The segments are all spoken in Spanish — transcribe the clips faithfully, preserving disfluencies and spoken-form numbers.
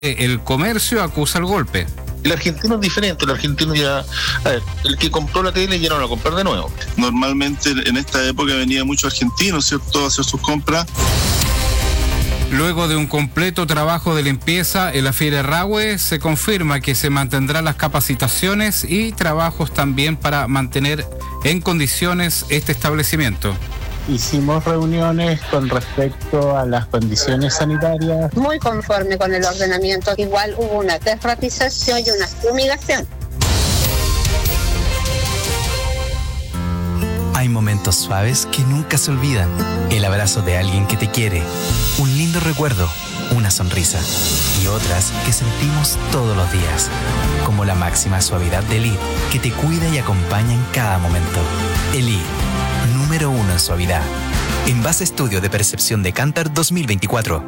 El comercio acusa el golpe. El argentino es diferente, el argentino ya, a ver, el que compró la tele ya no la va a comprar de nuevo. Normalmente en esta época venía mucho argentino, ¿cierto?, a hacer sus compras. Luego de un completo trabajo de limpieza en la Feria Errahue, se confirma que se mantendrán las capacitaciones y trabajos también para mantener en condiciones este establecimiento. Hicimos reuniones con respecto a las condiciones sanitarias. Muy conforme con el ordenamiento. Igual hubo una desratización y una fumigación. Hay momentos suaves que nunca se olvidan. El abrazo de alguien que te quiere, un lindo recuerdo, una sonrisa. Y otras que sentimos todos los días, como la máxima suavidad de Elite, que te cuida y acompaña en cada momento. Elite, número uno en suavidad. En base a estudio de percepción de Kantar dos mil veinticuatro.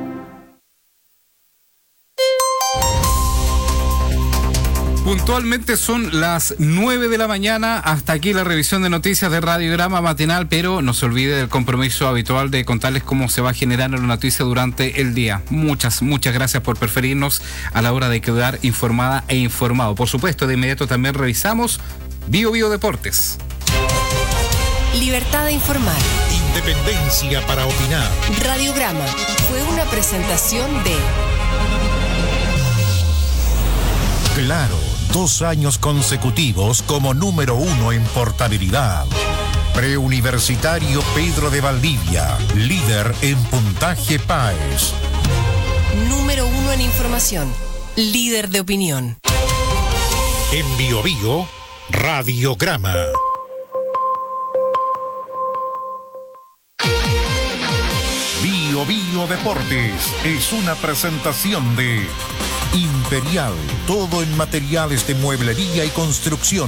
Puntualmente son las nueve de la mañana. Hasta aquí la revisión de noticias de Radiograma Matinal, pero no se olvide del compromiso habitual de contarles cómo se va generando la noticia durante el día. Muchas, muchas gracias por preferirnos a la hora de quedar informada e informado. Por supuesto, de inmediato también revisamos Bio Bio Deportes. Libertad de informar. Independencia para opinar. Radiograma fue una presentación de... Claro, dos años consecutivos como número uno en portabilidad. Preuniversitario Pedro de Valdivia, líder en puntaje PAES. Número uno en información, líder de opinión. En Bio Bio, Radiograma. Bio Bio Deportes es una presentación de Imperial, todo en materiales de mueblería y construcción.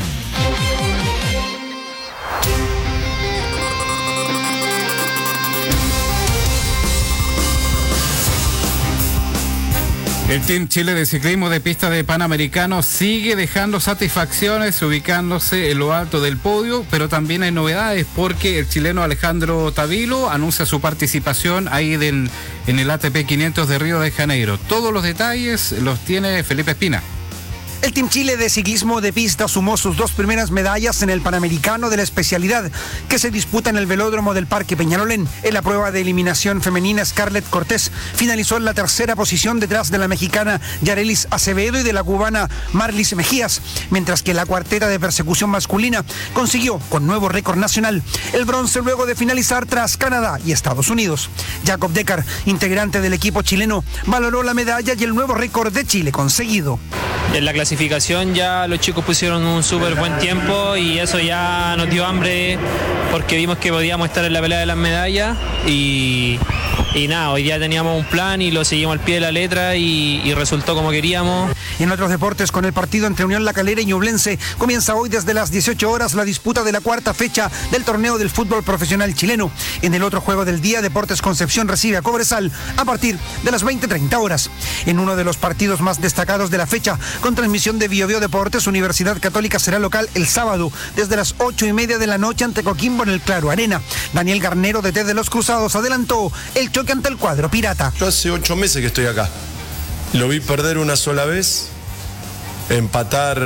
El Team Chile de ciclismo de pista de Panamericano sigue dejando satisfacciones, ubicándose en lo alto del podio, pero también hay novedades porque el chileno Alejandro Tavilo anuncia su participación ahí en, en el A T P quinientos de Río de Janeiro. Todos los detalles los tiene Felipe Espina. El Team Chile de ciclismo de pista sumó sus dos primeras medallas en el Panamericano de la especialidad que se disputa en el velódromo del Parque Peñalolén. En la prueba de eliminación femenina, Scarlett Cortés finalizó en la tercera posición detrás de la mexicana Yarelis Acevedo y de la cubana Marlis Mejías, mientras que la cuarteta de persecución masculina consiguió con nuevo récord nacional el bronce luego de finalizar tras Canadá y Estados Unidos. Jacob Decker, integrante del equipo chileno, valoró la medalla y el nuevo récord de Chile conseguido. En la clasificación ya los chicos pusieron un súper buen tiempo y eso ya nos dio hambre porque vimos que podíamos estar en la pelea de las medallas y, y nada, hoy día teníamos un plan y lo seguimos al pie de la letra y, y resultó como queríamos. En otros deportes, con el partido entre Unión La Calera y Ñublense, comienza hoy desde las dieciocho horas la disputa de la cuarta fecha del torneo del fútbol profesional chileno. En el otro juego del día, Deportes Concepción recibe a Cobresal a partir de las veinte treinta horas. En uno de los partidos más destacados de la fecha, con transmisión de Bio Bio Deportes, Universidad Católica será local el sábado desde las ocho y media de la noche ante Coquimbo en el Claro Arena. Daniel Garnero, D T de los Cruzados, adelantó el choque ante el cuadro pirata. Yo hace ocho meses que estoy acá. Lo vi perder una sola vez, empatar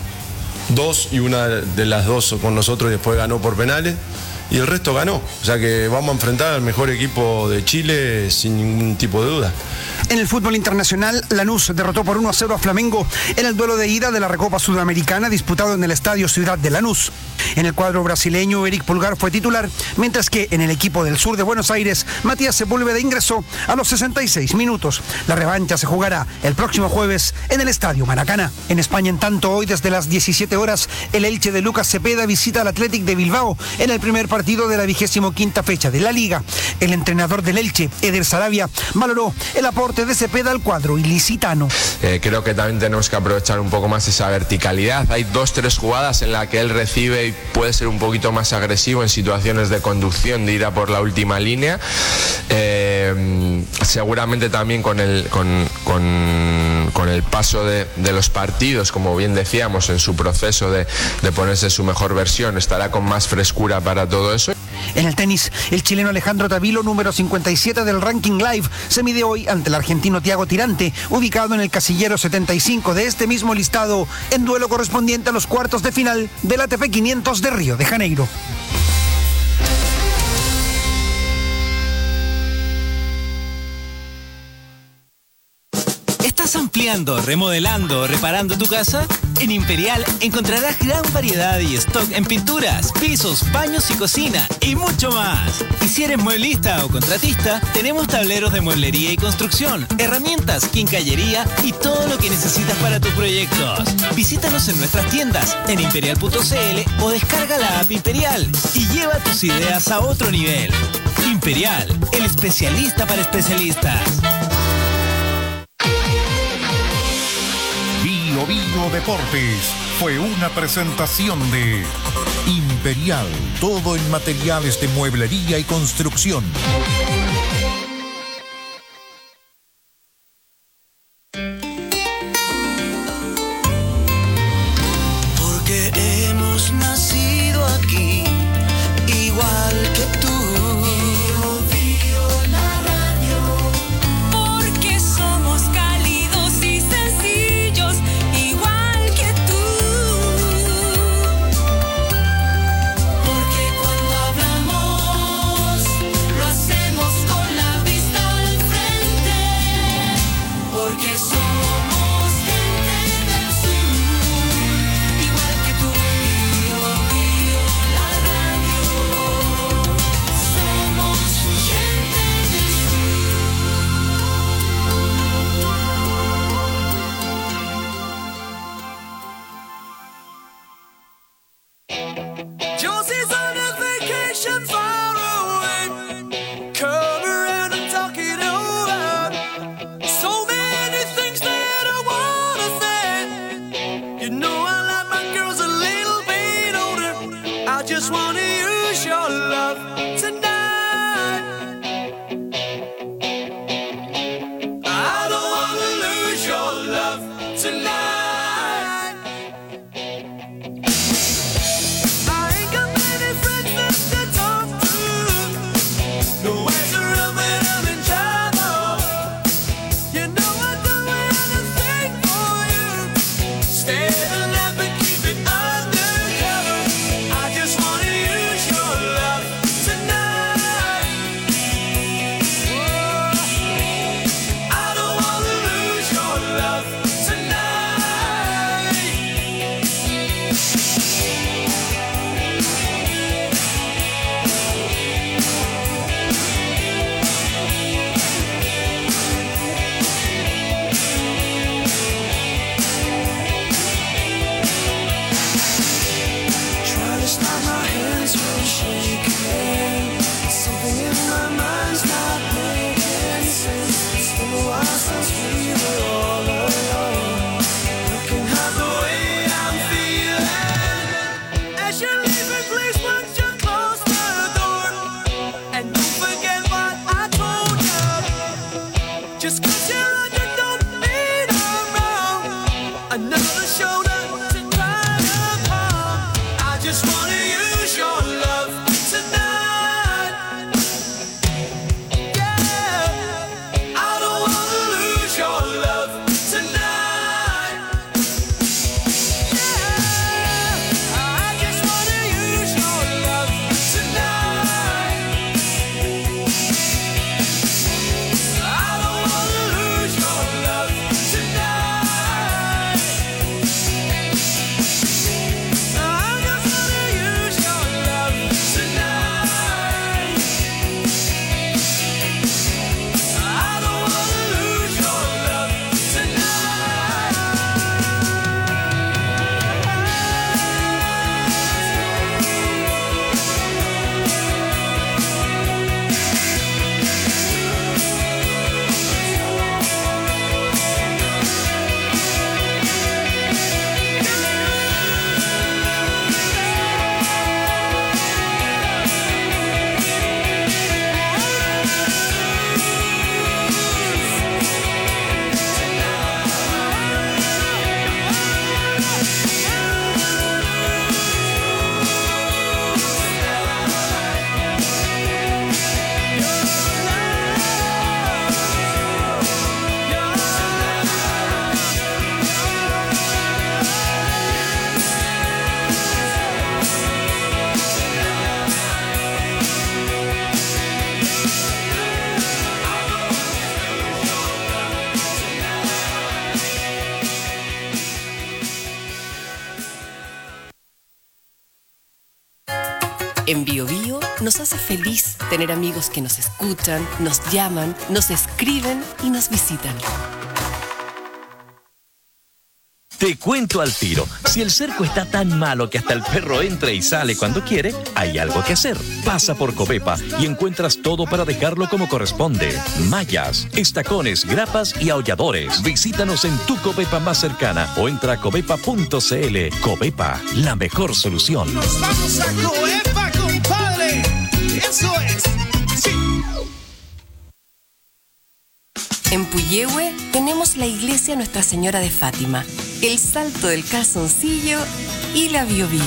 dos y una de las dos con nosotros y después ganó por penales y el resto ganó. O sea que vamos a enfrentar al mejor equipo de Chile sin ningún tipo de duda. En el fútbol internacional, Lanús derrotó por uno a cero a Flamengo en el duelo de ida de la Recopa Sudamericana disputado en el Estadio Ciudad de Lanús. En el cuadro brasileño, Eric Pulgar fue titular, mientras que en el equipo del sur de Buenos Aires, Matías Sepúlveda ingresó a los sesenta y seis minutos. La revancha se jugará el próximo jueves en el Estadio Maracaná. En España, en tanto, hoy desde las diecisiete horas, el Elche de Lucas Cepeda visita al Athletic de Bilbao en el primer partido de la vigésimo quinta fecha de la Liga. El entrenador del Elche, Eder Sarabia, valoró el aporte de Cepeda al cuadro ilicitano. Eh, creo que también tenemos que aprovechar un poco más esa verticalidad. Hay dos, tres jugadas en las que él recibe y puede ser un poquito más agresivo en situaciones de conducción, de ir a por la última línea. Eh, seguramente también con el, con, con, con el paso de, de los partidos, como bien decíamos, en su proceso de, de ponerse su mejor versión, estará con más frescura para todo eso. En el tenis, el chileno Alejandro Tavilo, número cincuenta y siete del ranking live, se mide hoy ante el argentino Thiago Tirante, ubicado en el casillero setenta y cinco de este mismo listado, en duelo correspondiente a los cuartos de final del A T P quinientos de Río de Janeiro. ¿Estás ampliando, remodelando o reparando tu casa? En Imperial encontrarás gran variedad y stock en pinturas, pisos, baños y cocina y mucho más. Y si eres mueblista o contratista, tenemos tableros de mueblería y construcción, herramientas, quincallería y todo lo que necesitas para tus proyectos. Visítanos en nuestras tiendas en imperial punto c l o descarga la app Imperial y lleva tus ideas a otro nivel. Imperial, el especialista para especialistas. Bio Bio Deportes fue una presentación de Imperial, todo en materiales de mueblería y construcción. Porque hemos nacido aquí, igual que tú. En Bio Bio nos hace feliz tener amigos que nos escuchan, nos llaman, nos escriben y nos visitan. Te cuento al tiro, si el cerco está tan malo que hasta el perro entra y sale cuando quiere, hay algo que hacer. Pasa por Covepa y encuentras todo para dejarlo como corresponde. Mallas, estacones, grapas y aulladores. Visítanos en tu Covepa más cercana o entra a covepa punto c l. Covepa, la mejor solución. ¡Nos vamos a Covepa, compadre! ¡Eso es! ¡Sí! En Puyehue tenemos la iglesia Nuestra Señora de Fátima, el Salto del Calzoncillo y la Bio Bio.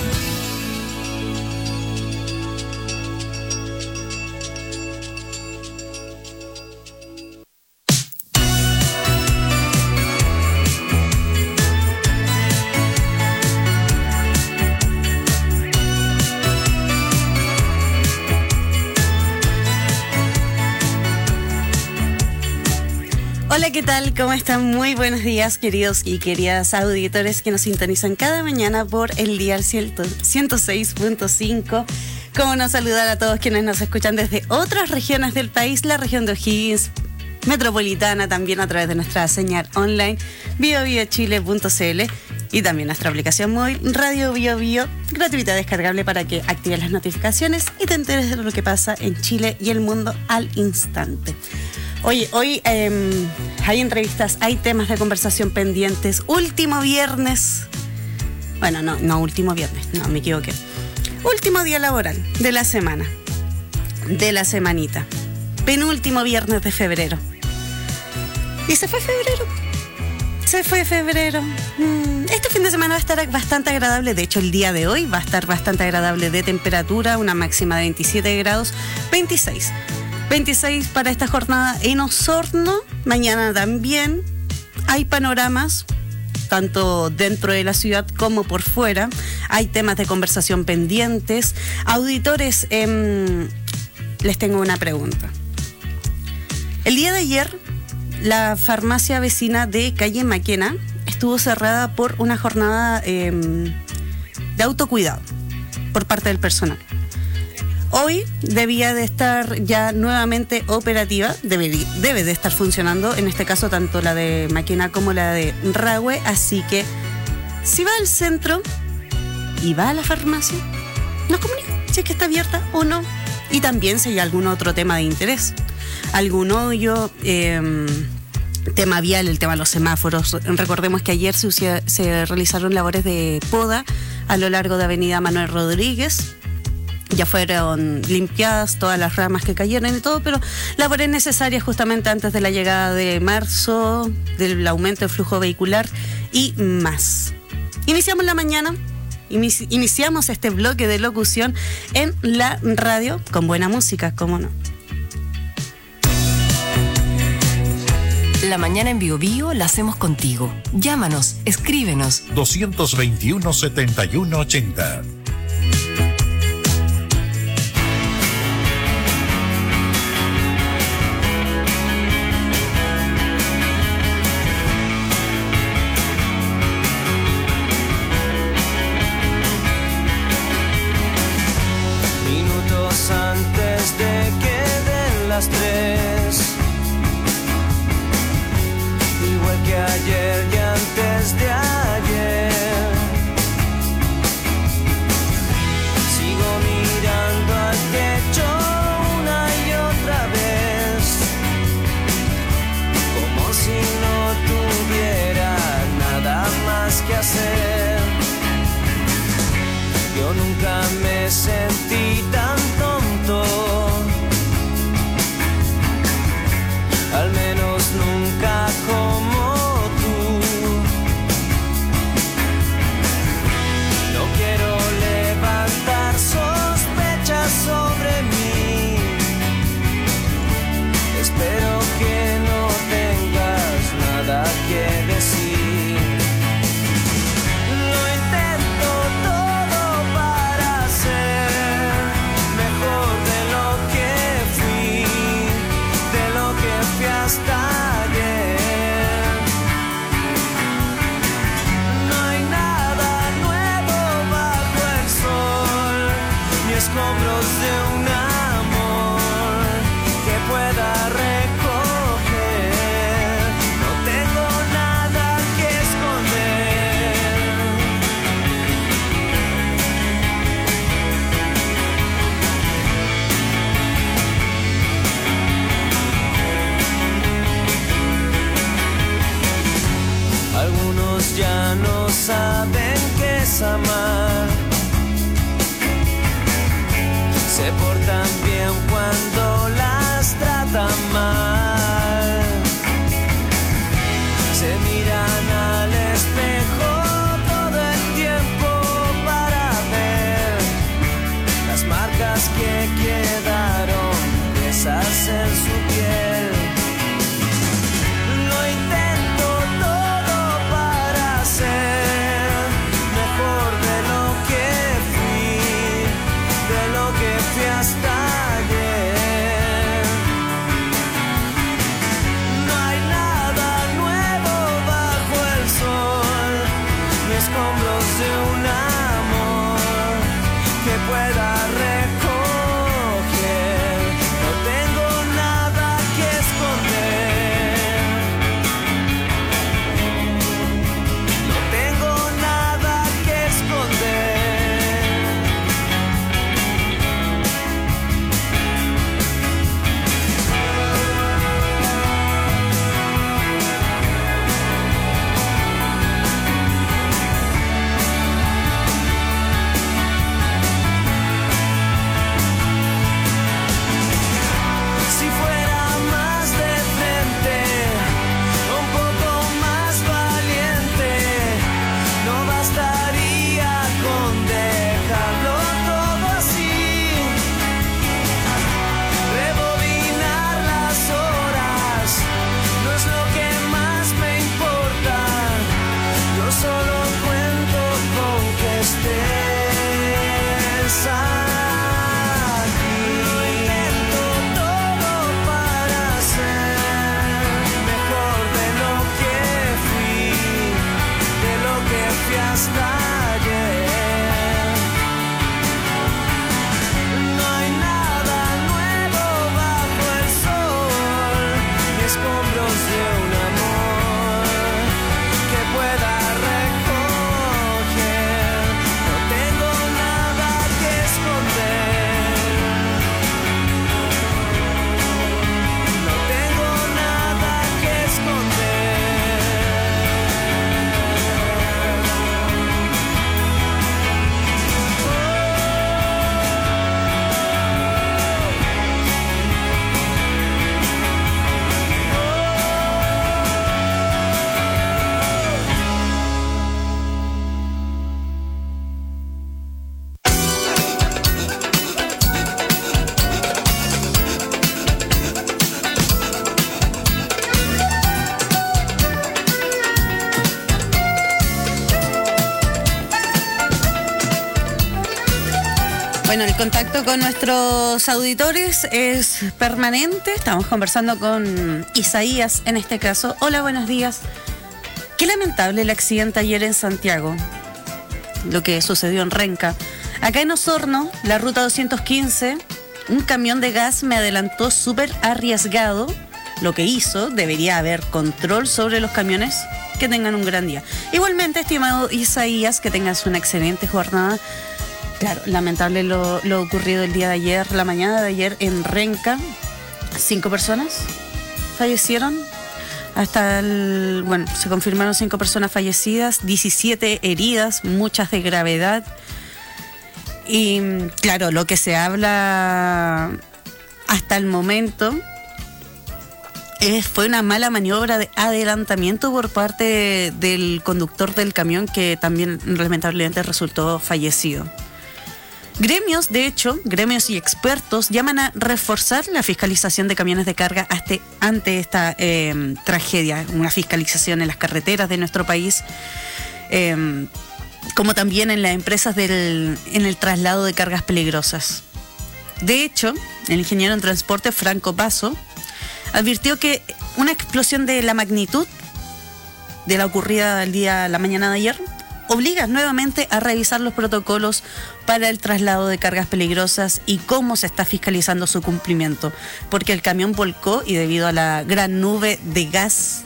Hola, ¿qué tal? ¿Cómo están? Muy buenos días, queridos y queridas auditores que nos sintonizan cada mañana por el dial ciento seis punto cinco. Como nos saludar a todos quienes nos escuchan desde otras regiones del país, la región de O'Higgins metropolitana, también a través de nuestra señal online bio bio chile punto c l y también nuestra aplicación móvil Radio Bio Bio, gratuita, descargable para que actives las notificaciones y te enteres de lo que pasa en Chile y el mundo al instante. Oye, hoy eh, hay entrevistas, hay temas de conversación pendientes. Último viernes, bueno, no, no último viernes, no, me equivoqué. Último día laboral de la semana, de la semanita. Penúltimo viernes de febrero. Y se fue febrero. Se fue febrero. Este fin de semana va a estar bastante agradable. De hecho, el día de hoy va a estar bastante agradable de temperatura, una máxima de veintisiete grados, veintiséis. veintiséis para esta jornada en Osorno. Mañana también hay panoramas, tanto dentro de la ciudad como por fuera. Hay temas de conversación pendientes. Auditores, eh, les tengo una pregunta. El día de ayer, la farmacia vecina de calle Maquena estuvo cerrada por una jornada eh, de autocuidado por parte del personal. Hoy debía de estar ya nuevamente operativa, debe, debe de estar funcionando, en este caso tanto la de Maquena como la de Rahue, así que si va al centro y va a la farmacia, nos comunica si es que está abierta o no, y también si hay algún otro tema de interés, algún hoyo, eh, tema vial, el tema de los semáforos. Recordemos que ayer se, se realizaron labores de poda a lo largo de Avenida Manuel Rodríguez. Ya fueron limpiadas todas las ramas que cayeron y todo, pero labores necesarias justamente antes de la llegada de marzo, del aumento del flujo vehicular y más. Iniciamos la mañana, iniciamos este bloque de locución en la radio con buena música, ¿cómo no? La mañana en Bio Bio la hacemos contigo. Llámanos, escríbenos. dos veintiuno, setenta y uno ochenta. Antes de que den las tres, igual que ayer y antes de ayer, sigo mirando al techo una y otra vez, como si no tuviera nada más que hacer. Yo nunca me sentí tan tonto, al menos nunca como tú. No quiero levantar sospechas sobre mí, espero que no tengas nada que decir. Hasta ayer no hay nada nuevo bajo el sol, ni es las amar. Se portan bien cuando las tratan mal. Se miran al espejo todo el tiempo para ver las marcas que quedaron presas en su piel. Lo intento todo para ser mejor de lo que fui, de lo que fui hasta ayer. No hay nada nuevo bajo el sol, ni escombros de un amor que pueda recoger. No tengo nada que esconder. No tengo nada que esconder. Si fuera más de frente, un poco más valiente, no bastaría con dejarlo todo así. Rebobinar las horas no es lo que más me importa. Yo solo cuento con que estés aquí. Lo intento todo para ser mejor de lo que fui, de lo que fui hasta ayer. No hay nada nuevo bajo el sol, ni escombros de un amor que pueda recoger. No tengo nada que esconder. No tengo nada que esconder. Bueno, el contacto con nuestros auditores es permanente. Estamos conversando con Isaías en este caso. Hola, buenos días. Qué lamentable el accidente ayer en Santiago, lo que sucedió en Renca. Acá en Osorno, la ruta doscientos quince, un camión de gas me adelantó súper arriesgado. Lo que hizo, debería haber control sobre los camiones. Que tengan un gran día. Igualmente, estimado Isaías, que tengas una excelente jornada. Claro, lamentable lo, lo ocurrido el día de ayer, la mañana de ayer en Renca. Cinco personas fallecieron. Hasta el, bueno, se confirmaron cinco personas fallecidas, diecisiete heridas, muchas de gravedad. Y claro, lo que se habla hasta el momento es, fue una mala maniobra de adelantamiento por parte del conductor del camión, que también lamentablemente resultó fallecido. Gremios, de hecho, gremios y expertos llaman a reforzar la fiscalización de camiones de carga hasta, ante esta eh, tragedia, una fiscalización en las carreteras de nuestro país, eh, como también en las empresas del, en el traslado de cargas peligrosas. De hecho, el ingeniero en transporte Franco Paso advirtió que una explosión de la magnitud de la ocurrida el día, la mañana de ayer, obliga nuevamente a revisar los protocolos para el traslado de cargas peligrosas y cómo se está fiscalizando su cumplimiento, porque el camión volcó y debido a la gran nube de gas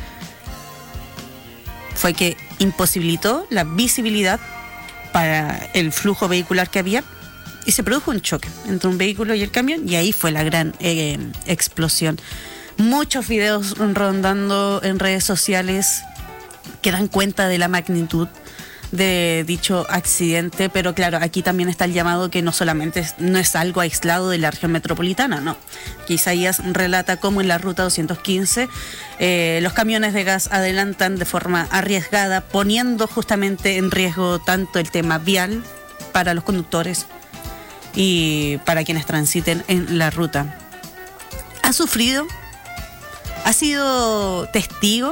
fue que imposibilitó la visibilidad para el flujo vehicular que había y se produjo un choque entre un vehículo y el camión, y ahí fue la gran eh, explosión. Muchos videos rondando en redes sociales que dan cuenta de la magnitud de dicho accidente, pero claro, aquí también está el llamado que no solamente es, no es algo aislado de la región metropolitana, no. Que Isaías relata cómo en la ruta doscientos quince eh, los camiones de gas adelantan de forma arriesgada, poniendo justamente en riesgo tanto el tema vial para los conductores y para quienes transiten en la ruta. ¿Ha sufrido? ¿Ha sido testigo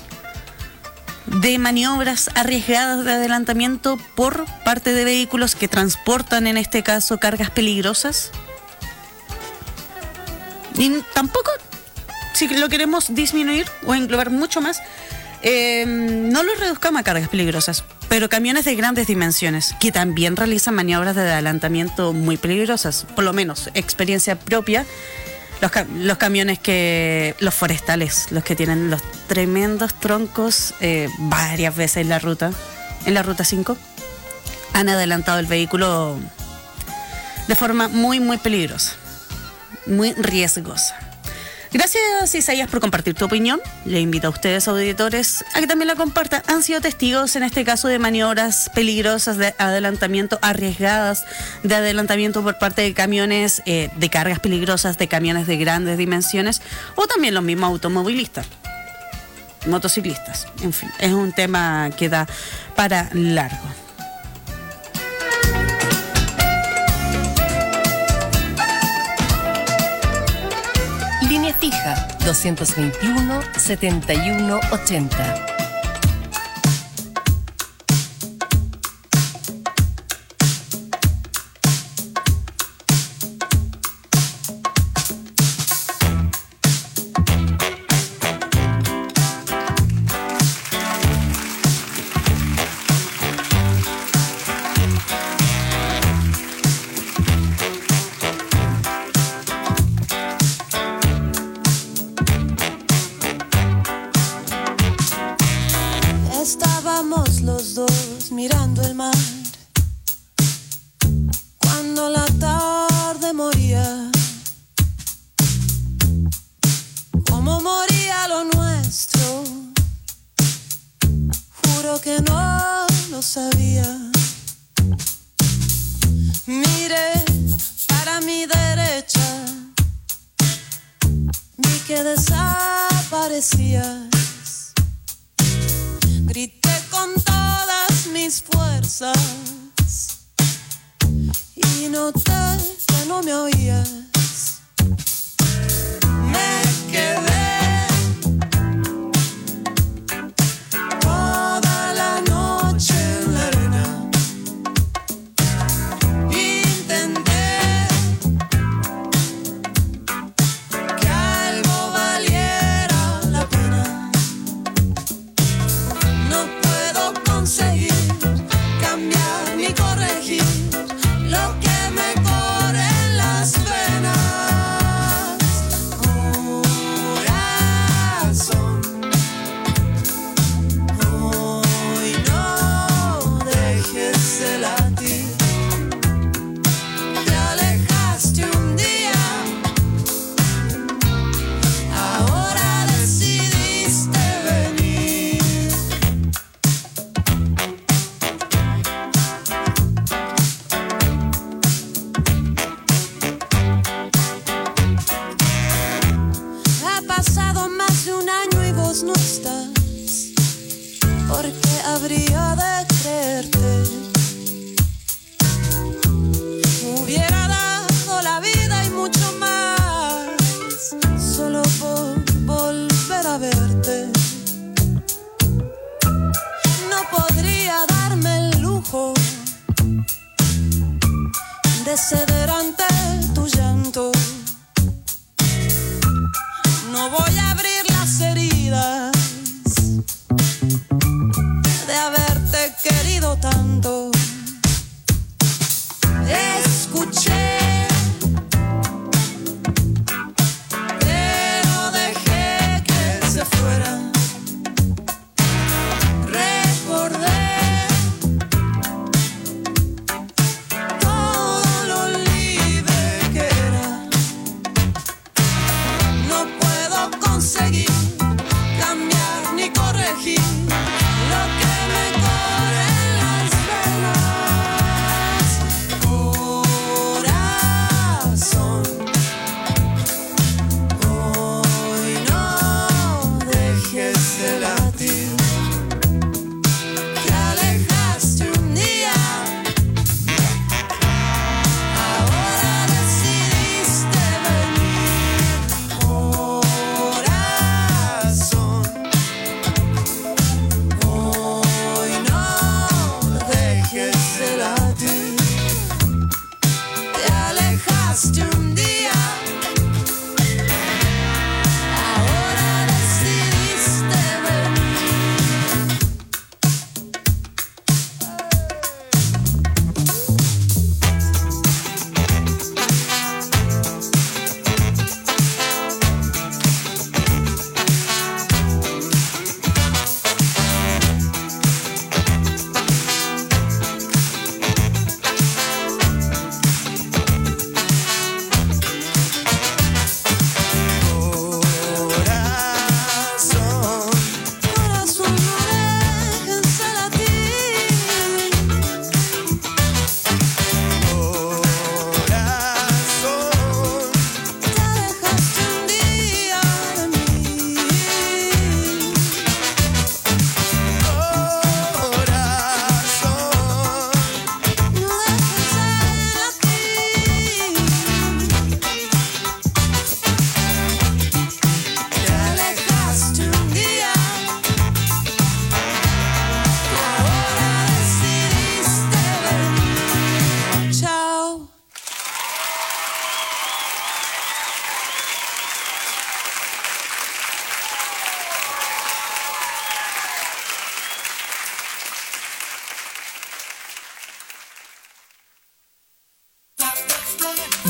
de maniobras arriesgadas de adelantamiento por parte de vehículos que transportan, en este caso, cargas peligrosas? Y tampoco, si lo queremos disminuir o englobar mucho más, eh, no lo reduzcamos a cargas peligrosas, pero camiones de grandes dimensiones que también realizan maniobras de adelantamiento muy peligrosas, por lo menos experiencia propia. Los, los camiones que, los forestales, los que tienen los tremendos troncos eh, varias veces en la ruta, en la ruta cinco, han adelantado el vehículo de forma muy, muy peligrosa, muy riesgosa. Gracias, Isaías, por compartir tu opinión. Le invito a ustedes, auditores, a que también la compartan. Han sido testigos, en este caso, de maniobras peligrosas de adelantamiento, arriesgadas de adelantamiento por parte de camiones eh, de cargas peligrosas, de camiones de grandes dimensiones, o también los mismos automovilistas, motociclistas. En fin, es un tema que da para largo. Línea fija doscientos veintiuno, setenta y uno, ochenta. Estábamos los dos mirando el mar cuando la tarde moría, como moría lo nuestro. Juro que no lo sabía. Miré para mi derecha, vi que desaparecía. Grité con todas mis fuerzas y noté que no me oías. Me quedé toda la noche en la arena. Intenté que algo valiera la pena. No puedo conseguir cambiar ni corregir lo que me corre en las venas. Corazón, hoy no dejes de latir. Te alejaste un día, ahora decidiste venir. Ha pasado más de un año y vos no estás. ¿Por qué habría de creerte? Hubiera dado la vida y mucho más solo por volver a verte. No podría darme el lujo de ceder ante tu llanto. No voy a abrir las heridas de haber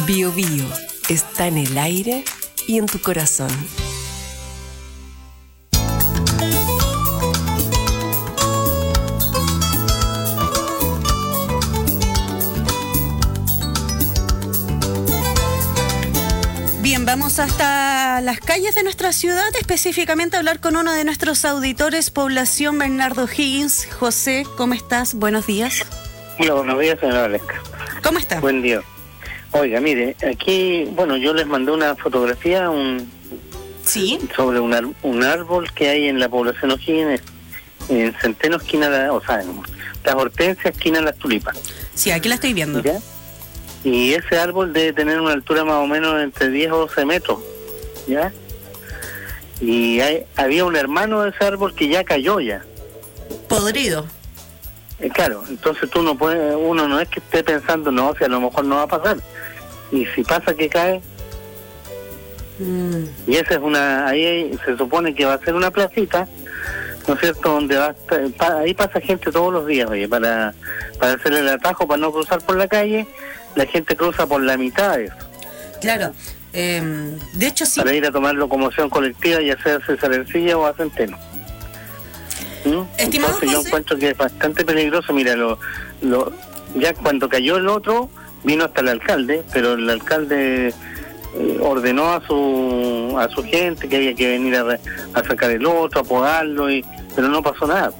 Bio Bio está en el aire y en tu corazón. Bien, vamos hasta las calles de nuestra ciudad, específicamente a hablar con uno de nuestros auditores, población Bernardo Higgins. José, ¿cómo estás? Buenos días. Hola, buenos días, señora Valesca. ¿Cómo está? Buen día. Oiga, mire, aquí, bueno, yo les mandé una fotografía un, ¿Sí? sobre un, ar, un árbol que hay en la población O'Higgins, en Centeno, esquina, la, o sea, en las Hortensias, esquina Las Tulipas. Sí, aquí la estoy viendo. ¿Ya? Y ese árbol debe tener una altura más o menos entre diez o doce metros, ¿ya? Y hay, había un hermano de ese árbol que ya cayó ya. Podrido. Eh, claro, entonces tú no puedes, uno no es que esté pensando, no, si a lo mejor no va a pasar. Y si pasa que cae, mm. y esa es una, ahí hay, se supone que va a ser una placita, ¿no es cierto?, donde va a estar, pa, ahí pasa gente todos los días, oye, para, para hacerle el atajo, para no cruzar por la calle. La gente cruza por la mitad de eso. Claro, eh, de hecho sí. Para ir a tomar locomoción colectiva, ya sea a César Ercilla o a Centeno. ¿Mm? Estimado Entonces yo José, encuentro que es bastante peligroso. Mira, lo, lo, ya cuando cayó el otro, vino hasta el alcalde, pero el alcalde eh, ordenó a su a su gente que había que venir a, a sacar el otro, a podarlo, y, pero no pasó nada.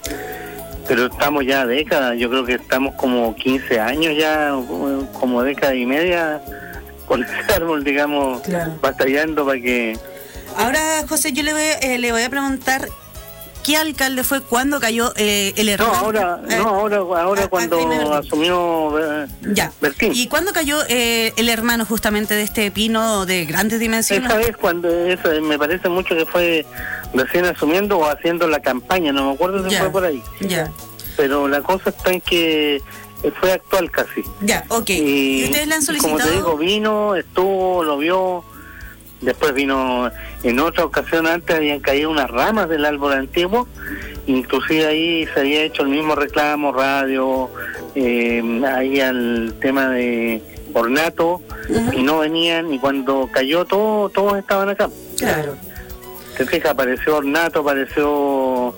Pero estamos ya décadas, yo creo que estamos como quince años ya, como década y media, con ese árbol, digamos, claro, batallando para que... Ahora, José, yo le voy, eh, le voy a preguntar, ¿qué alcalde fue cuando cayó eh, el hermano? No, ahora, eh, no, ahora, ahora a, cuando asumió eh, ya. Bertín. ¿Y cuándo cayó eh, el hermano justamente de este pino de grandes dimensiones? Esa vez, cuando, eso, me parece mucho que fue recién asumiendo o haciendo la campaña, no me acuerdo si ya. fue por ahí. Ya. Pero la cosa está en que fue actual casi. Ya, ok. Y, ¿Y ustedes le han solicitado? Como te digo, vino, estuvo, lo vio, después vino en otra ocasión, antes habían caído unas ramas del árbol antiguo, inclusive ahí se había hecho el mismo reclamo, radio, eh, ahí al tema de ornato, uh-huh. y no venían, y cuando cayó todo, todos estaban acá. Claro. Te fijas, apareció ornato, apareció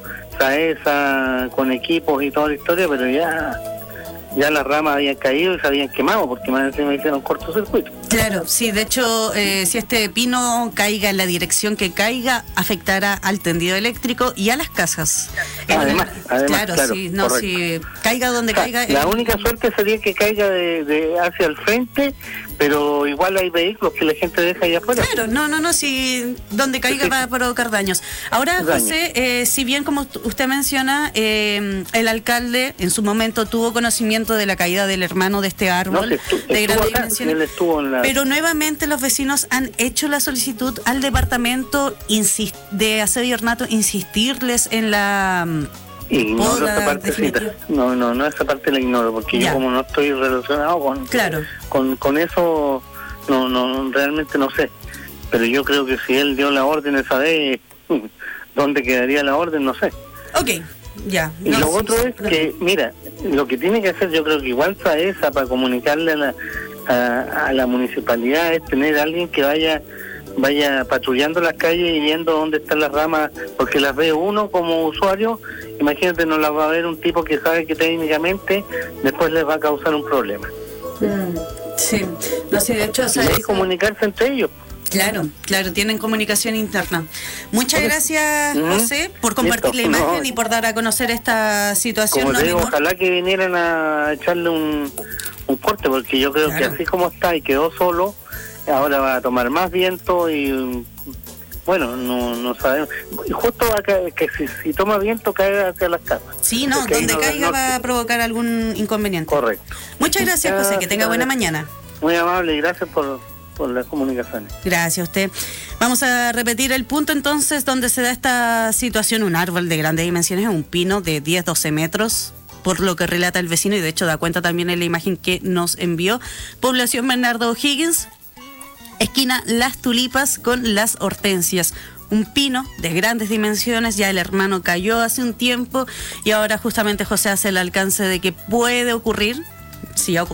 Saesa con equipos y toda la historia, pero ya ya las ramas habían caído y se habían quemado porque más encima hicieron cortocircuito. Claro, sí, de hecho, eh, si este pino caiga en la dirección que caiga, afectará al tendido eléctrico y a las casas. Además, eh, además claro, claro, sí, no, correcto. si caiga donde o sea, caiga. La eh, única suerte sería que caiga de, de hacia el frente, pero igual hay vehículos que la gente deja ahí afuera. Claro, no, no, no, si donde caiga sí, va a provocar daños. Ahora, daño. José, eh, si bien como usted menciona, eh, el alcalde en su momento tuvo conocimiento de la caída del hermano de este árbol, no, estu- de grandes acá, dimensiones, la... pero nuevamente los vecinos han hecho la solicitud al departamento insist- de asedio y ornato, insistirles en la... Ignoro esa partecita. No, no, no, esa parte la ignoro, porque ya. Yo como no estoy relacionado con, claro. con con eso, no, no, realmente no sé. Pero yo creo que si él dio la orden esa vez, ¿dónde quedaría la orden? No sé. Ok, ya. Y no, lo sí, otro sí, es claro. que, mira, lo que tiene que hacer, yo creo que igual esa para comunicarle a la, a, a la municipalidad es tener a alguien que vaya vaya patrullando las calles y viendo dónde están las ramas, porque las ve uno como usuario, imagínate, no las va a ver un tipo que sabe que técnicamente después les va a causar un problema. Mm, sí, no sé, de hecho... O sea, y hay que comunicarse entre ellos. Claro, claro, tienen comunicación interna. Muchas gracias, ¿Mm? José, por compartir Listo. la imagen no. y por dar a conocer esta situación. Como no te digo, ojalá que vinieran a echarle un, un corte, porque yo creo claro. que así como está y quedó solo, ahora va a tomar más viento y bueno, no no sabemos. Y justo va a caer, que si, si toma viento cae hacia las casas. Sí, no, donde no, caiga no, va a provocar algún inconveniente. Correcto. Muchas gracias, gracias José, que tenga buena mañana. Muy amable y gracias por, por las comunicaciones. Gracias a usted. Vamos a repetir el punto entonces donde se da esta situación, un árbol de grandes dimensiones, un pino de diez, doce metros, por lo que relata el vecino y de hecho da cuenta también en la imagen que nos envió. Población Bernardo Higgins, esquina Las Tulipas con Las Hortensias. Un pino de grandes dimensiones, ya el hermano cayó hace un tiempo y ahora justamente José hace el alcance de que puede ocurrir, si ya ocurrió,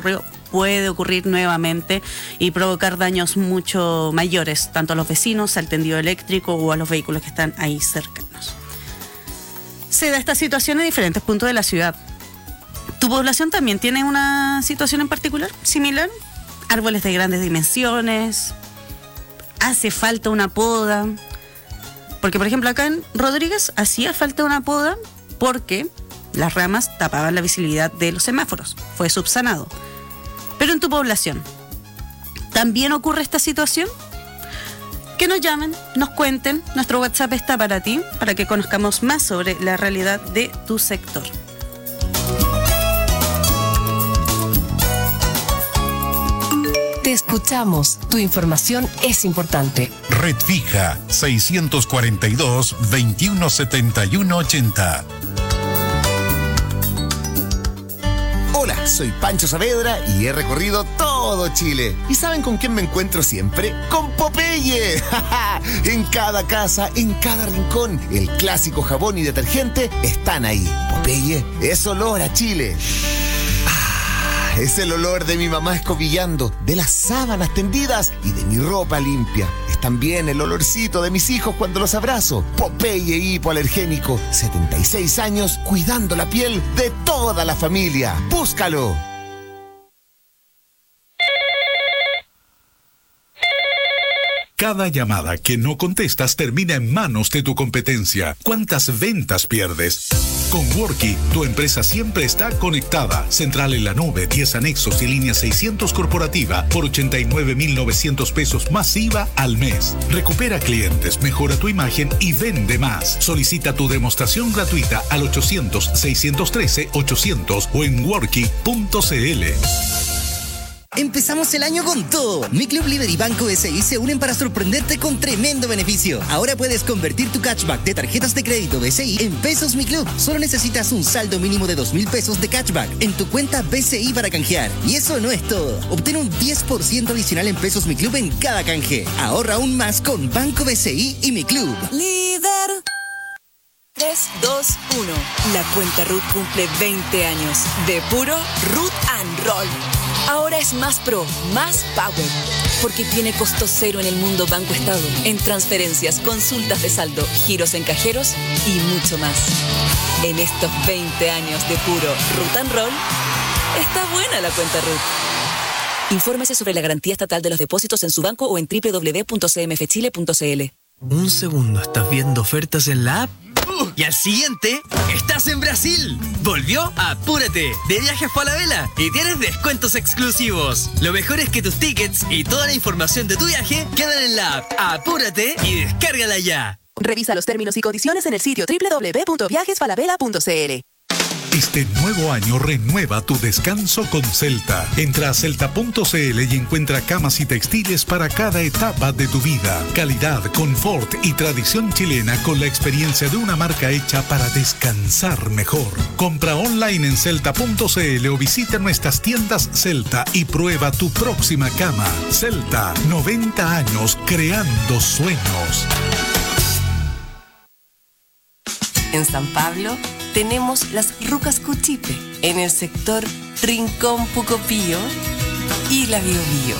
puede ocurrir nuevamente y provocar daños mucho mayores, tanto a los vecinos, al tendido eléctrico o a los vehículos que están ahí cercanos. Se da esta situación en diferentes puntos de la ciudad. ¿Tu población también tiene una situación en particular similar? Árboles de grandes dimensiones, hace falta una poda. Porque, por ejemplo, acá en Rodríguez hacía falta una poda porque las ramas tapaban la visibilidad de los semáforos. Fue subsanado. Pero en tu población, ¿también ocurre esta situación? Que nos llamen, nos cuenten. Nuestro WhatsApp está para ti, para que conozcamos más sobre la realidad de tu sector. Te escuchamos. Tu información es importante. Red fija seiscientos cuarenta y dos, veintiuno setenta y uno ochenta. Hola, soy Pancho Saavedra y he recorrido todo Chile. ¿Y saben con quién me encuentro siempre? ¡Con Popeye! En cada casa, en cada rincón, el clásico jabón y detergente están ahí. Popeye es olor a Chile. Es el olor de mi mamá escobillando, de las sábanas tendidas y de mi ropa limpia. Es también el olorcito de mis hijos cuando los abrazo. Popeye hipoalergénico, setenta y seis años cuidando la piel de toda la familia. ¡Búscalo! Cada llamada que no contestas termina en manos de tu competencia. ¿Cuántas ventas pierdes? Con Worky, tu empresa siempre está conectada. Central en la nube, diez anexos y línea seiscientos corporativa por ochenta y nueve mil novecientos pesos más I V A al mes. Recupera clientes, mejora tu imagen y vende más. Solicita tu demostración gratuita al ochocientos, seiscientos trece, ochocientos o en worky punto c l. Empezamos el año con todo. Mi Club Líder y Banco B C I se unen para sorprenderte con tremendo beneficio. Ahora puedes convertir tu cashback de tarjetas de crédito B C I en pesos Mi Club. Solo necesitas un saldo mínimo de dos mil pesos de cashback en tu cuenta B C I para canjear. Y eso no es todo. Obtén un diez por ciento adicional en pesos Mi Club en cada canje. Ahorra aún más con Banco B C I y Mi Club. Líder. tres, dos, uno. La cuenta R U T cumple veinte años. De puro Root and Roll. Ahora es más pro, más power, porque tiene costo cero en el mundo Banco Estado, en transferencias, consultas de saldo, giros en cajeros y mucho más. En estos veinte años de puro Root and Roll, está buena la cuenta R U T. Infórmese sobre la garantía estatal de los depósitos en su banco o en doble u doble u doble u punto c m f chile punto c l. Un segundo, ¿estás viendo ofertas en la app? Y al siguiente, estás en Brasil. Volvió Apúrate, de Viajes Falabella, y tienes descuentos exclusivos. Lo mejor es que tus tickets y toda la información de tu viaje quedan en la app. Apúrate y descárgala ya. Revisa los términos y condiciones en el sitio doble u doble u doble u punto viajes falabella punto c l. Este nuevo año renueva tu descanso con Celta. Entra a celta punto c l y encuentra camas y textiles para cada etapa de tu vida. Calidad, confort y tradición chilena con la experiencia de una marca hecha para descansar mejor. Compra online en celta punto c l o visita nuestras tiendas Celta y prueba tu próxima cama. Celta, noventa años creando sueños. En San Pablo tenemos las Rucas Cuchipe, en el sector Rincón Pucopío y la Biobío.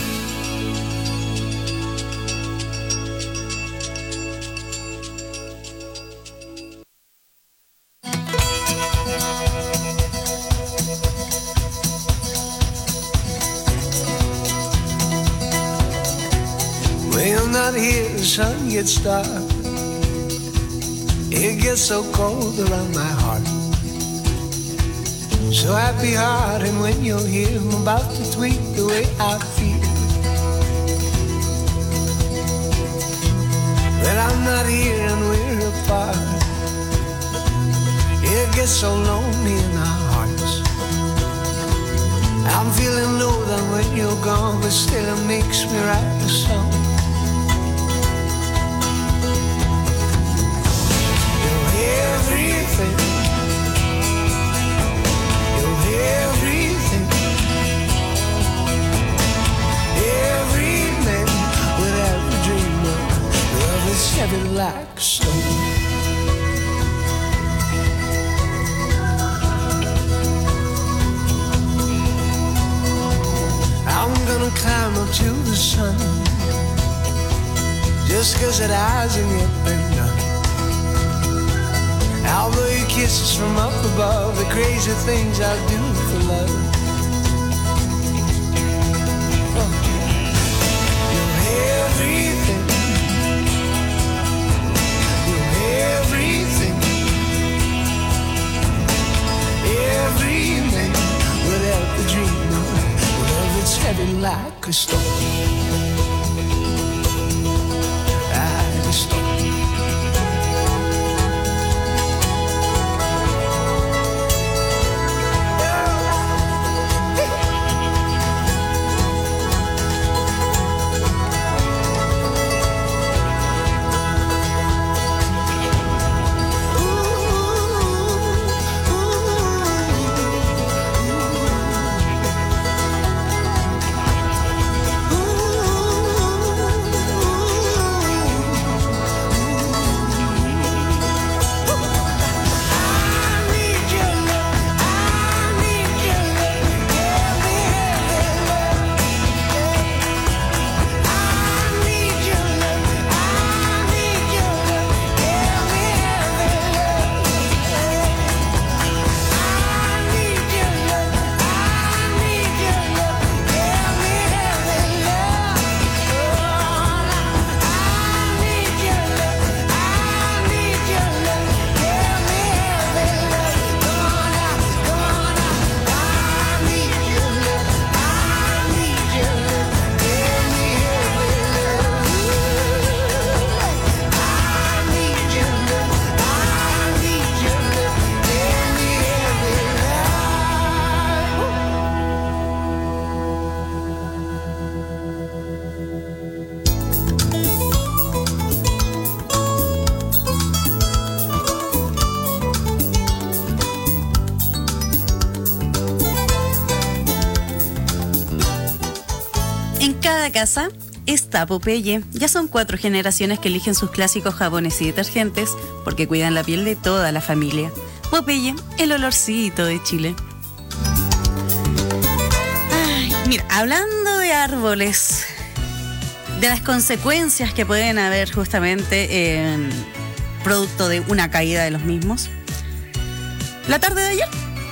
When not here, the sun gets dark. It gets so cold around my heart. So happy heart, and when you're here, I'm about to tweak the way I feel. But I'm not here and we're apart. It gets so lonely in our hearts. I'm feeling low down when you're gone, but still it makes me write a song. Everything, you're everything. Every man would ever dream of. Love is heavy like a stone. wanna climb up to the sun, just cause it hasn't yet been done. I'll blow you kisses from up above, the crazy things I'll do for love. Oh. You're everything, you're everything, everything without the dream of love that's heavy like a stone. Like a stone. Casa está Popeye. Ya son cuatro generaciones que eligen sus clásicos jabones y detergentes porque cuidan la piel de toda la familia. Popeye, el olorcito de Chile. Ay, mira, hablando de árboles, de las consecuencias que pueden haber justamente eh, producto de una caída de los mismos. La tarde de ayer,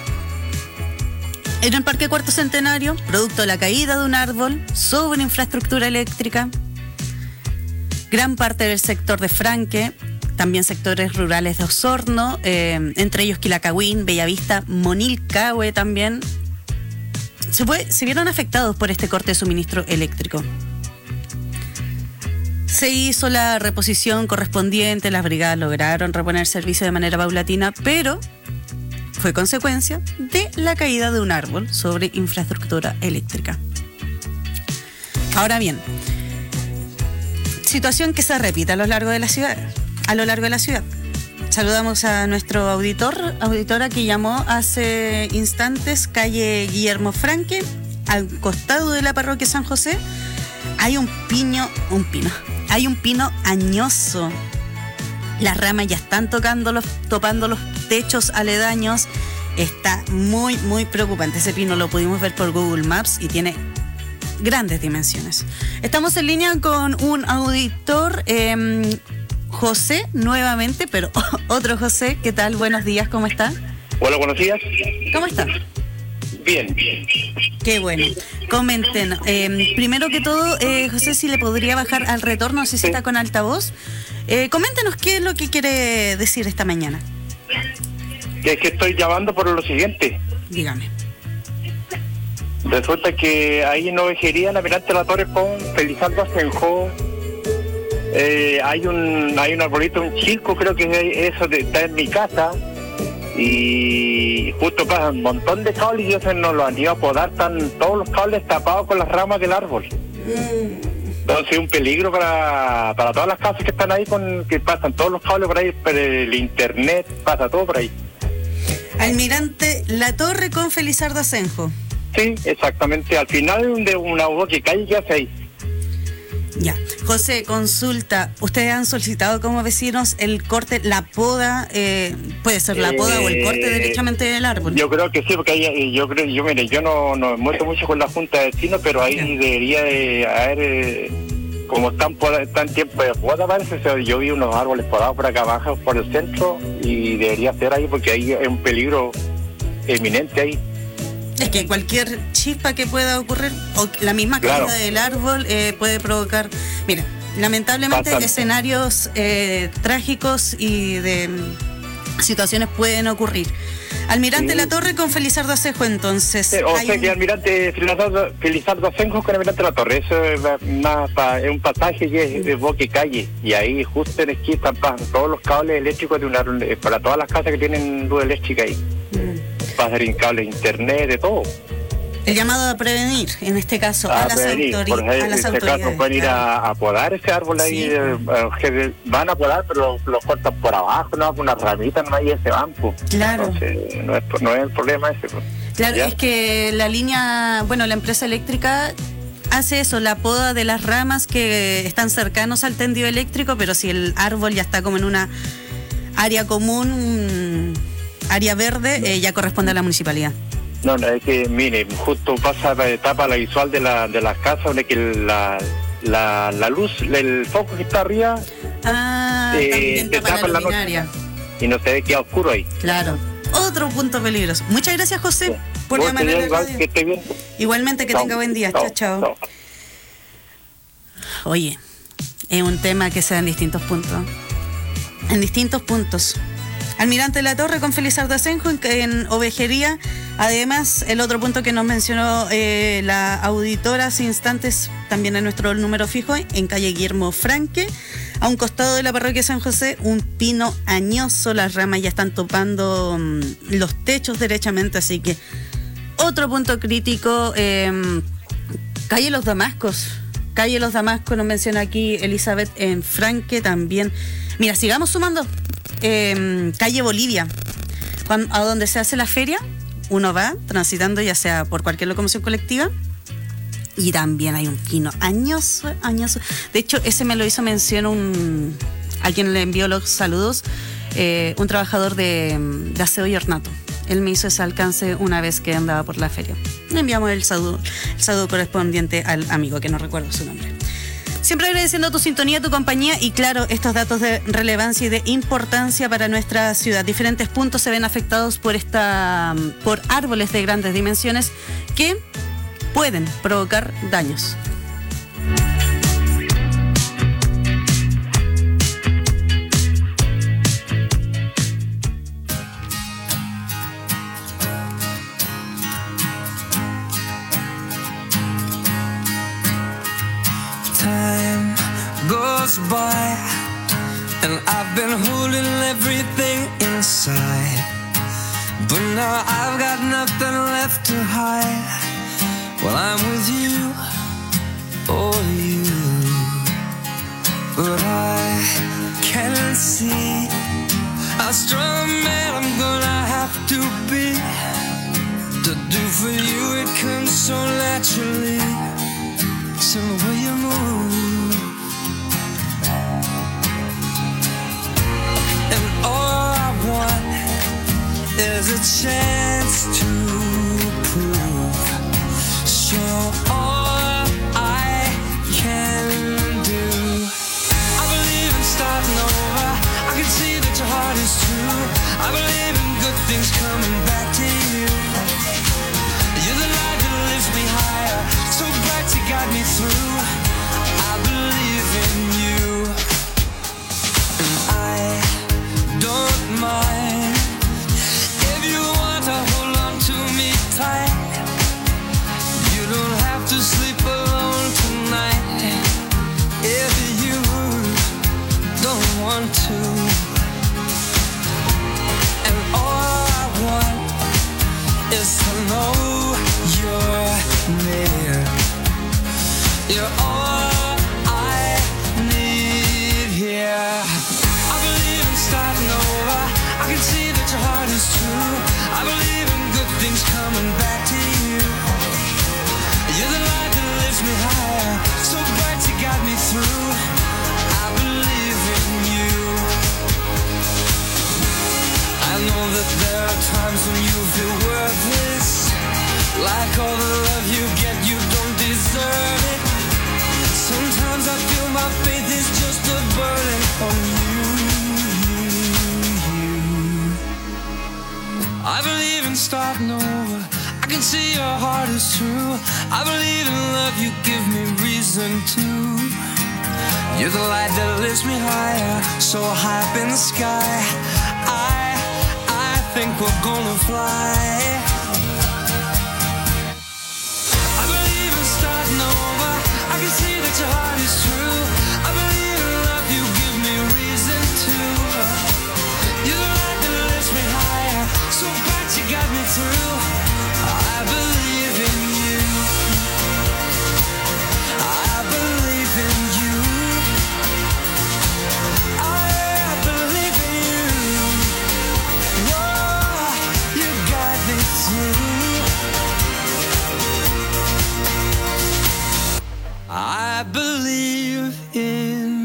en el Parque Cuarto Centenario, producto de la caída de un árbol sobre infraestructura eléctrica, gran parte del sector de Franque, también sectores rurales de Osorno, eh, entre ellos Quilacagüín, Bellavista, Monilcahue también, se, fue, se vieron afectados por este corte de suministro eléctrico. Se hizo la reposición correspondiente, las brigadas lograron reponer servicio de manera paulatina, pero fue consecuencia de la caída de un árbol sobre infraestructura eléctrica. Ahora bien, situación que se repite a lo largo de la ciudad. A lo largo de la ciudad. Saludamos a nuestro auditor, auditora que llamó hace instantes, calle Guillermo Franque, al costado de la parroquia San José. Hay un pino, un pino, hay un pino añoso. Las ramas ya están tocando los, topando los techos aledaños. Está muy, muy preocupante. Ese pino lo pudimos ver por Google Maps y tiene grandes dimensiones. Estamos en línea con un auditor, eh, José, nuevamente, pero otro José. ¿Qué tal? Buenos días, ¿cómo está? Hola, buenos días. ¿Cómo está? Bien. Qué bueno. Comenten. Eh, primero que todo, eh, José, si le podría bajar al retorno, no sé si está con altavoz. Eh, coméntenos qué es lo que quiere decir esta mañana. Que es que estoy llamando por lo siguiente. Dígame. Resulta que ahí en Ovejería, en Almirante La Torre, con Felizardo Asenjo, eh, hay un hay un arbolito, un chico, creo que eso de, está en mi casa, y justo pasan un montón de cables y ellos nos lo han ido a podar, están todos los cables tapados con las ramas del árbol. Mm. Entonces es un peligro para, para todas las casas que están ahí, con que pasan todos los cables por ahí, pero el internet pasa todo por ahí. Almirante La Torre con Felizardo Asenjo. Sí, exactamente, al final de una voz que cae, ¿qué hace ahí? Ya. José, consulta. ¿Ustedes han solicitado como vecinos el corte, la poda? Eh, puede ser la poda Eh, o el corte derechamente del árbol. Yo creo que sí, porque ahí, yo creo, yo mire, yo no, no me muestro mucho con la Junta de Vecinos, pero ahí debería de haber, eh, como están poda, están tiempo de poda, parece, o sea, yo vi unos árboles podados por acá abajo, por el centro, y debería ser ahí, porque ahí es un peligro eminente ahí. Es que cualquier chispa que pueda ocurrir, o la misma Claro. caída del árbol, eh, puede provocar, mira, lamentablemente Bastante. escenarios eh, trágicos y de mm, situaciones pueden ocurrir. Almirante Sí. La Torre con Felizardo Asenjo, entonces. Eh, o hay sea un- que Almirante Felizardo, Felizardo Asenjo con Almirante La Torre, eso es, una, pa- es un pasaje que es de boca y calle, y ahí justo en esquí están pa- todos los cables eléctricos de una, eh, para todas las casas que tienen luz eléctrica ahí. Pasan cables de internet, de todo. El llamado a prevenir, en este caso, a, A las, prevenir, autori- por a ejemplo, las en este autoridades. caso pueden ir claro. a, a podar ese árbol ahí, Sí. eh, eh, que van a podar, pero lo, lo cortan por abajo, no, con una ramita, no hay ese banco. Claro. Entonces, no es, no es el problema ese. Pues. Claro, ¿Ya? es que la línea, bueno, la empresa eléctrica hace eso, la poda de las ramas que están cercanos al tendido eléctrico, pero si el árbol ya está como en una área común, un área verde, eh, ya corresponde a la municipalidad. No, no, es que, mire, justo pasa la etapa la visual de, la, de las casas, donde que la, la, la luz, el foco que está arriba, Ah, Eh, también te tapa la tapan la noche. luminaria. y no se ve, queda oscuro ahí. Claro. Otro punto peligroso. Muchas gracias, José, por Vos llamar a tenés la igual, radio. que esté bien. Igualmente, que Chao. tenga buen día. Chao, Chao, chao. Oye, es un tema que se da en distintos puntos. En distintos puntos. Almirante La Torre con Felizardo Asenjo en, en Ovejería. Además, el otro punto que nos mencionó eh, la auditora hace instantes, también en nuestro número fijo, en calle Guillermo Franque, a un costado de la parroquia San José, un pino añoso. Las ramas ya están topando mm, los techos derechamente, así que otro punto crítico, eh, calle Los Damascos. Calle Los Damascos, nos menciona aquí Elizabeth en Franque también. Mira, sigamos sumando. Eh, calle Bolivia, cuando, a donde se hace la feria, uno va transitando ya sea por cualquier locomoción colectiva y también hay un pino añoso, añoso. De hecho, ese me lo hizo mención un, a quien le envió los saludos, eh, un trabajador de, de aseo y ornato. Él me hizo ese alcance una vez que andaba por la feria. Le enviamos el saludo, el saludo correspondiente al amigo, que no recuerdo su nombre. Siempre agradeciendo tu sintonía, tu compañía y claro, estos datos de relevancia y de importancia para nuestra ciudad. Diferentes puntos se ven afectados por esta, por árboles de grandes dimensiones que pueden provocar daños. Time goes by and I've been holding everything inside, but now I've got nothing left to hide. Well, I'm with you, oh you, but I can't see how strong a man I'm gonna have to be to do for you. It comes so naturally. So the way you move, and all I want is a chance to prove. So all I can do, I believe in starting over. I can see that your heart is true. I believe in good things coming back to you. You're the light that lifts me higher, so bright you got me through. I believe in you, and I don't mind if you want to hold on to me tight. You don't have to sleep alone tonight if you don't want to. And all I want is to know you're near. You're all I need here. I believe in starting over. I can see that your heart is true. I believe in good things coming back to you. You're the light that lifts me higher, so bright you got me in starting over. I can see your heart is true. I believe in love, you give me reason to. You're the light that lifts me higher, so high up in the sky. I, I think we're gonna fly. I believe in starting over. I can see that your heart is true. I believe in love, you give me reason to. You're the light that lifts me higher, so bright you got me through. I believe in you. I believe in you. I believe in you. Whoa, you got me through. I believe in you.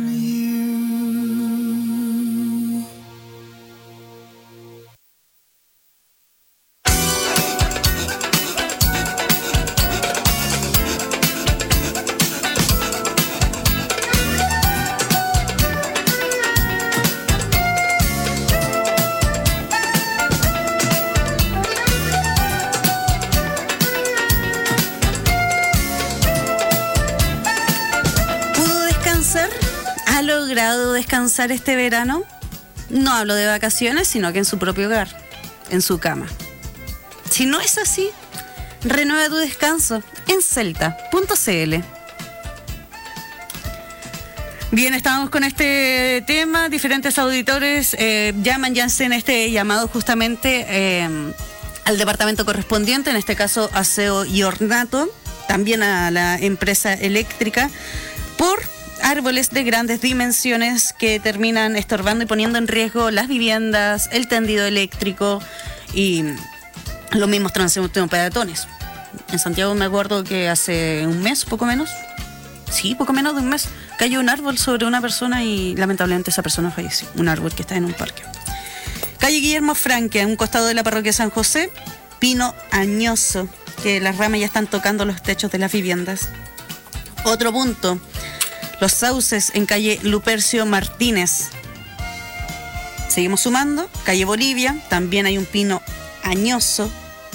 ¿Ha logrado descansar este verano? No hablo de vacaciones, sino que en su propio hogar, en su cama. Si no es así, renueva tu descanso en celta punto c l. Bien, estamos con este tema. Diferentes auditores eh, llaman ya en este llamado justamente eh, al departamento correspondiente, en este caso Aseo y Ornato, también a la empresa eléctrica, por árboles de grandes dimensiones que terminan estorbando y poniendo en riesgo las viviendas, el tendido eléctrico y los mismos transeúntes peatones. En Santiago me acuerdo que hace un mes, poco menos, sí, poco menos de un mes, cayó un árbol sobre una persona y lamentablemente esa persona falleció. Un árbol que está en un parque. Calle Guillermo Franque, a un costado de la parroquia San José, pino añoso, que las ramas ya están tocando los techos de las viviendas. Otro punto, los sauces en calle Lupercio Martínez. Seguimos sumando. Calle Bolivia, también hay un pino añoso.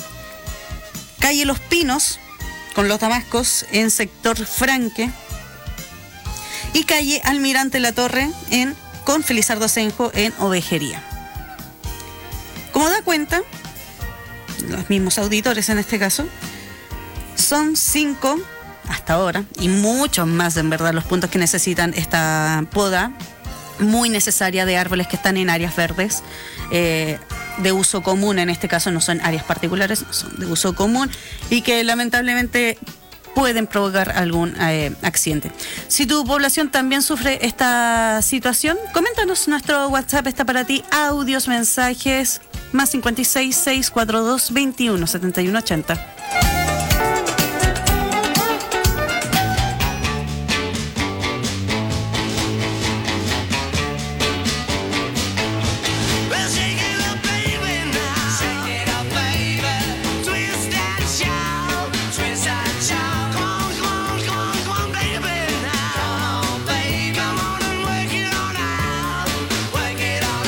Calle Los Pinos, con los damascos, en sector Franque. Y calle Almirante La Torre, en, con Felizardo Asenjo, en Ovejería. Como da cuenta, los mismos auditores en este caso, son cinco hasta ahora, y muchos más en verdad los puntos que necesitan esta poda muy necesaria de árboles que están en áreas verdes eh, de uso común. En este caso no son áreas particulares, son de uso común y que lamentablemente pueden provocar algún eh, accidente. Si tu población también sufre esta situación, coméntanos. Nuestro WhatsApp está para ti, audios, mensajes, más cincuenta y seis, seiscientos cuarenta y dos, veintiuno, setenta y uno, ochenta.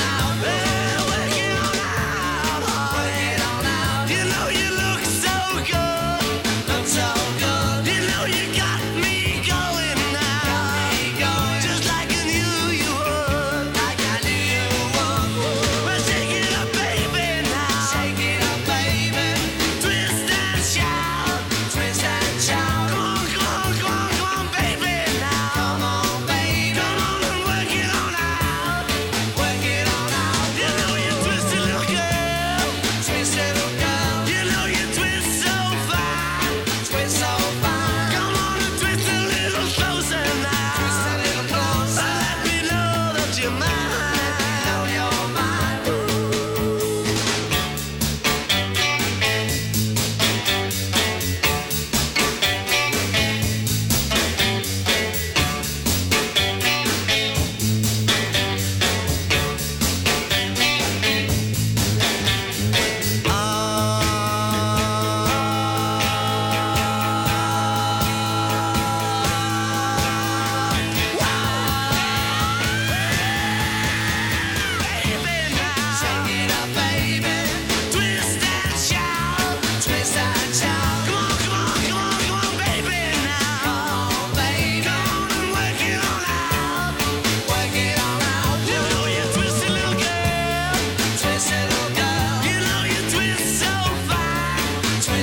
You know you look so good.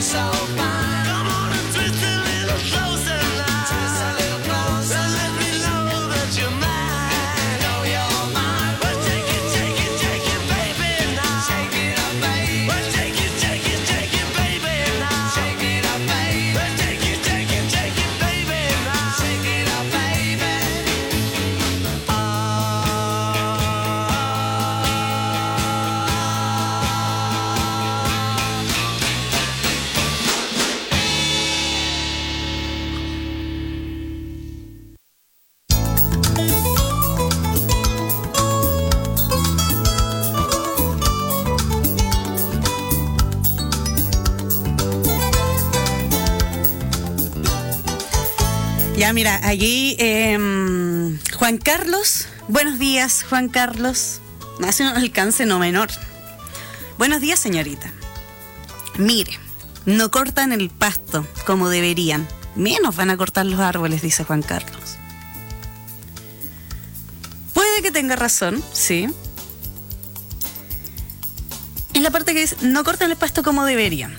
Ya, mira, allí eh, Juan Carlos, buenos días, Juan Carlos, hace un alcance no menor. Buenos días, señorita. Mire, no cortan el pasto como deberían, menos van a cortar los árboles, dice Juan Carlos. Puede que tenga razón, sí. En la parte que dice, no cortan el pasto como deberían,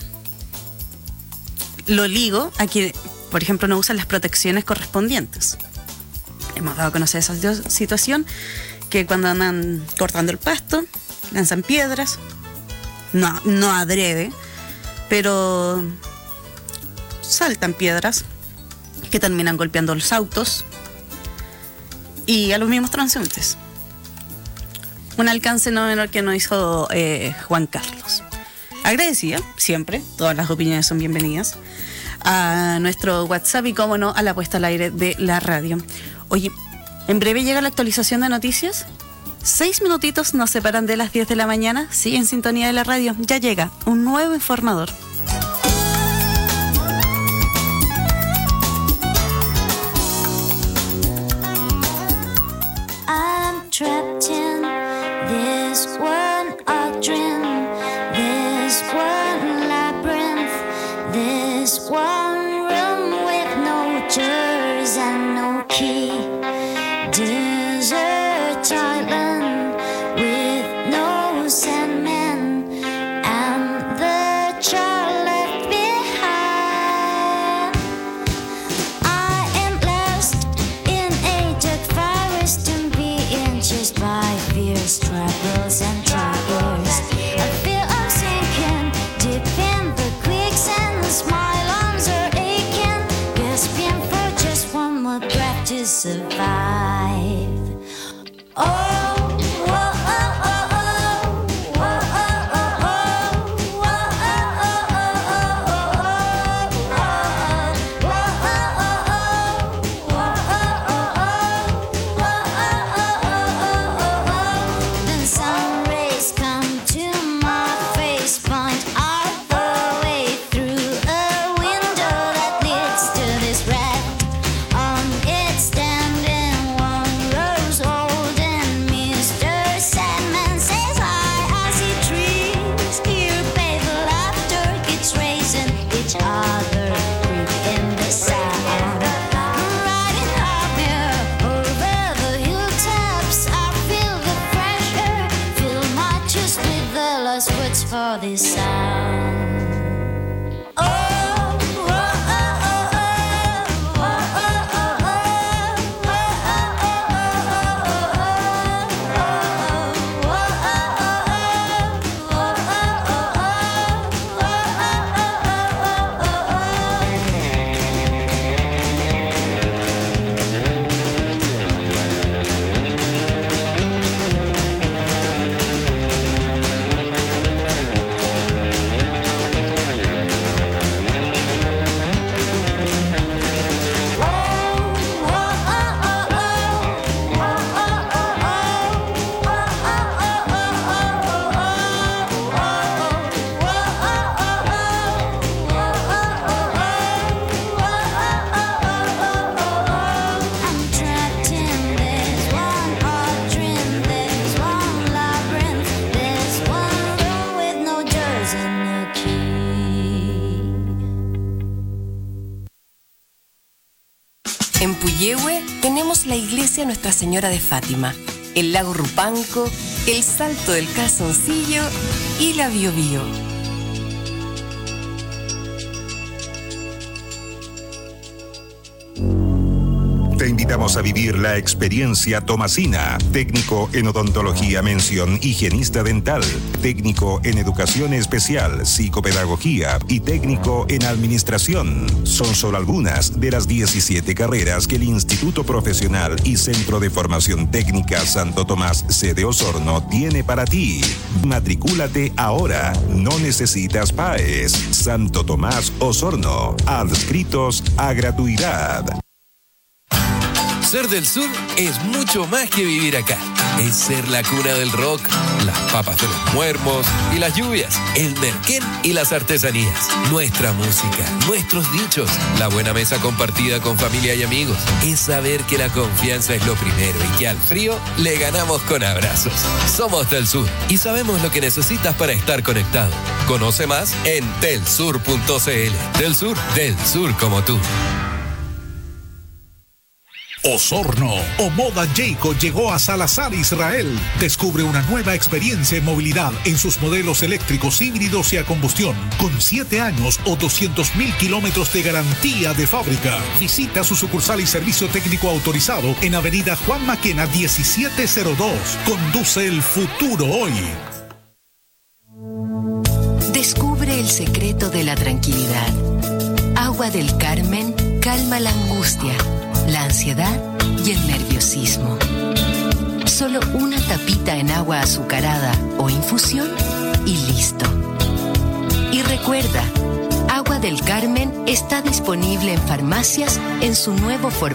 lo ligo a que, por ejemplo, no usan las protecciones correspondientes. Hemos dado a conocer esa situación, que cuando andan cortando el pasto, lanzan piedras, no, no adrede, pero saltan piedras que terminan golpeando los autos y a los mismos transeúntes. Un alcance no menor que nos hizo eh, Juan Carlos. Agradecida, siempre, todas las opiniones son bienvenidas, a nuestro WhatsApp y, cómo no, a la puesta al aire de la radio. Oye, en breve llega la actualización de noticias. Seis minutitos nos separan de las diez de la mañana. Sí, en sintonía de la radio. Ya llega un nuevo informador. I'm trapped in this one odd dream, this one labyrinth, this one room with no doors and no key. Desert island with no sandman and the child left behind. I am lost in a dark forest and being chased by fierce troubles and troubles. I feel I'm sinking deep in the quicksand. My lungs are aching, gasping for just one more breath to survive. Oh, oh, oh, oh, oh, oh, oh, oh, then some rays come to my face, point all the way through a window that leads to this red. On it standing one rose old, and Mister Sandman says hi. I see trees, hear baby laughter, kids raising each other, creep in the sound. Riding up here over the hilltops, I feel the fresh air, fill my chest with the last words for this sound. Oh, oh, oh, oh, oh, oh, oh, I'm trapped in this one odd dream, this one labyrinth, this one room with no doors and no key. En Puyehue tenemos la iglesia Nuestra Señora de Fátima, el lago Rupanco, el Salto del Calzoncillo y la Biobío. invitamos a vivir la experiencia Tomasina, técnico en odontología mención higienista dental, técnico en educación especial, psicopedagogía y técnico en administración. Son solo algunas de las diecisiete carreras que el Instituto Profesional y Centro de Formación Técnica Santo Tomás sede Osorno tiene para ti. Matricúlate ahora, no necesitas P A E S. Santo Tomás Osorno, adscritos a gratuidad. Ser del sur es mucho más que vivir acá. Es ser la cuna del rock, las papas de los muermos y las lluvias, el merquén y las artesanías, nuestra música, nuestros dichos, la buena mesa compartida con familia y amigos. Es saber que la confianza es lo primero y que al frío le ganamos con abrazos. Somos del sur y sabemos lo que necesitas para estar conectado. Conoce más en telsur punto cl. Del sur, del sur como tú. Osorno, Omoda Jayco llegó a Salazar, Israel. Descubre una nueva experiencia en movilidad en sus modelos eléctricos, híbridos y a combustión, con siete años o doscientos mil kilómetros de garantía de fábrica. Visita su sucursal y servicio técnico autorizado en Avenida Juan Maquena diecisiete cero dos. Conduce el futuro hoy. Descubre el secreto de la tranquilidad. Agua del Carmen calma la angustia, la ansiedad y el nerviosismo. Solo una tapita en agua azucarada o infusión y listo. Y recuerda, Agua del Carmen está disponible en farmacias en su nuevo formato.